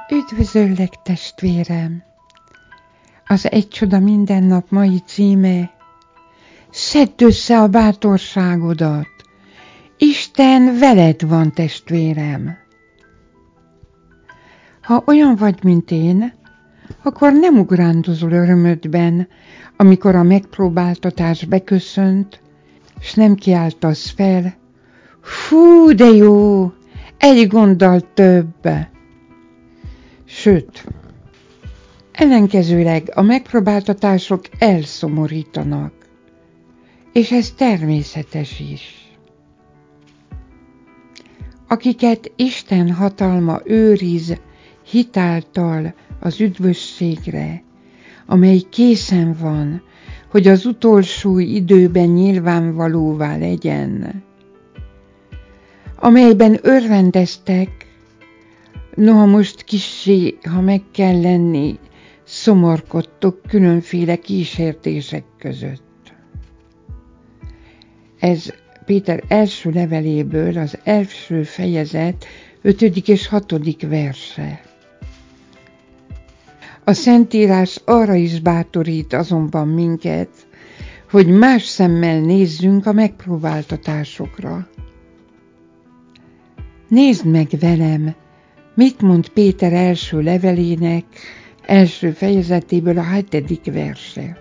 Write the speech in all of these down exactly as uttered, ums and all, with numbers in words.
Üdvözöllek, testvérem! Az Egy csoda minden nap mai címe: szedd össze a bátorságodat! Isten veled van, testvérem! Ha olyan vagy, mint én, akkor nem ugrándozol örömödben, amikor a megpróbáltatás beköszönt, s nem kiáltasz fel: fú, de jó, egy gonddal több! Sőt, ellenkezőleg a megpróbáltatások elszomorítanak, és ez természetes is. Akiket Isten hatalma őriz hitáltal az üdvösségre, amely készen van, hogy az utolsó időben nyilvánvalóvá legyen, amelyben örvendeztek, noha most kissé, ha meg kell lenni, szomorkodtok különféle kísértések között. Ez Péter első leveléből az első fejezet ötödik és hatodik verse. A Szentírás arra is bátorít azonban minket, hogy más szemmel nézzünk a megpróbáltatásokra. Nézd meg velem, mit mond Péter első levelének első fejezetéből a hetedik verse.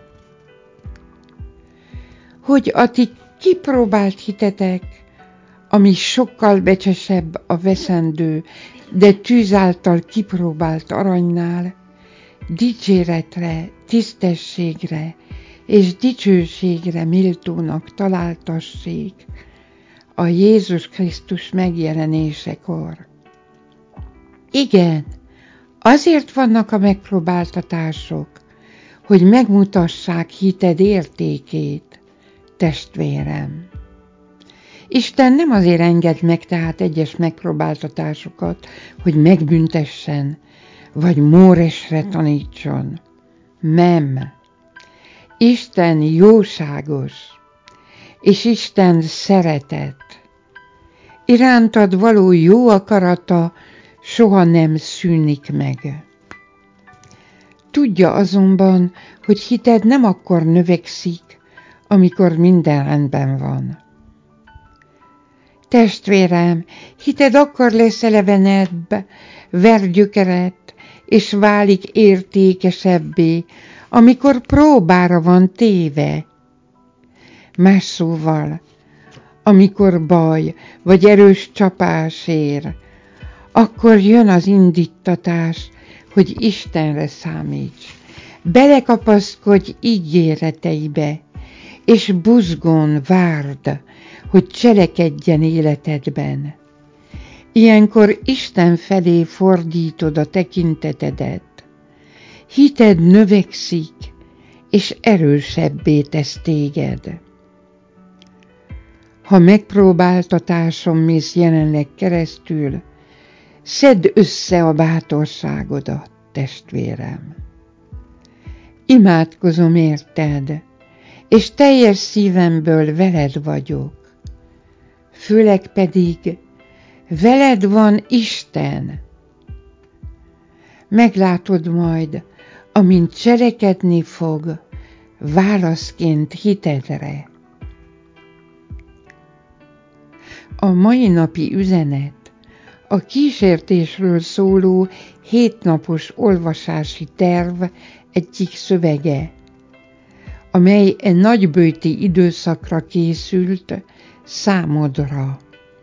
Hogy a ti kipróbált hitetek, ami sokkal becsesebb a veszendő, de tűz által kipróbált aranynál, dicséretre, tisztességre és dicsőségre méltónak találtassék a Jézus Krisztus megjelenésekor. Igen, azért vannak a megpróbáltatások, hogy megmutassák hited értékét, testvérem. Isten nem azért enged meg tehát egyes megpróbáltatásokat, hogy megbüntessen, vagy móresre tanítson. Nem. Isten jóságos, és Isten szeretet. Irántad való jó akarata soha nem szűnik meg. Tudja azonban, hogy hited nem akkor növekszik, amikor minden rendben van. Testvérem, hited akkor lesz elevenebb, ver gyökeret, és válik értékesebbé, amikor próbára van téve. Más szóval, amikor baj vagy erős csapás ér, akkor jön az indítatás, hogy Istenre számíts. Belekapaszkodj ígéreteibe, és buzgón várd, hogy cselekedjen életedben. Ilyenkor Isten felé fordítod a tekintetedet. Hited növekszik, és erősebbé tesz téged. Ha megpróbáltatáson mész jelenleg keresztül, szedd össze a bátorságodat, testvérem. Imádkozom érted, és teljes szívemből veled vagyok. Főleg pedig veled van Isten. Meglátod majd, amint cselekedni fog, válaszként hitedre. A mai napi üzenet a kísértésről szóló hétnapos olvasási terv egyik szövege, amely e nagyböjti időszakra készült számodra.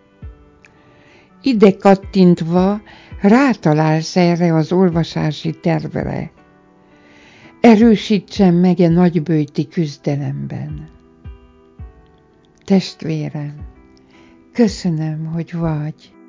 Ide kattintva rátalálsz erre az olvasási tervre. Erősítsen meg e nagyböjti küzdelemben. Testvérem, köszönöm, hogy vagy.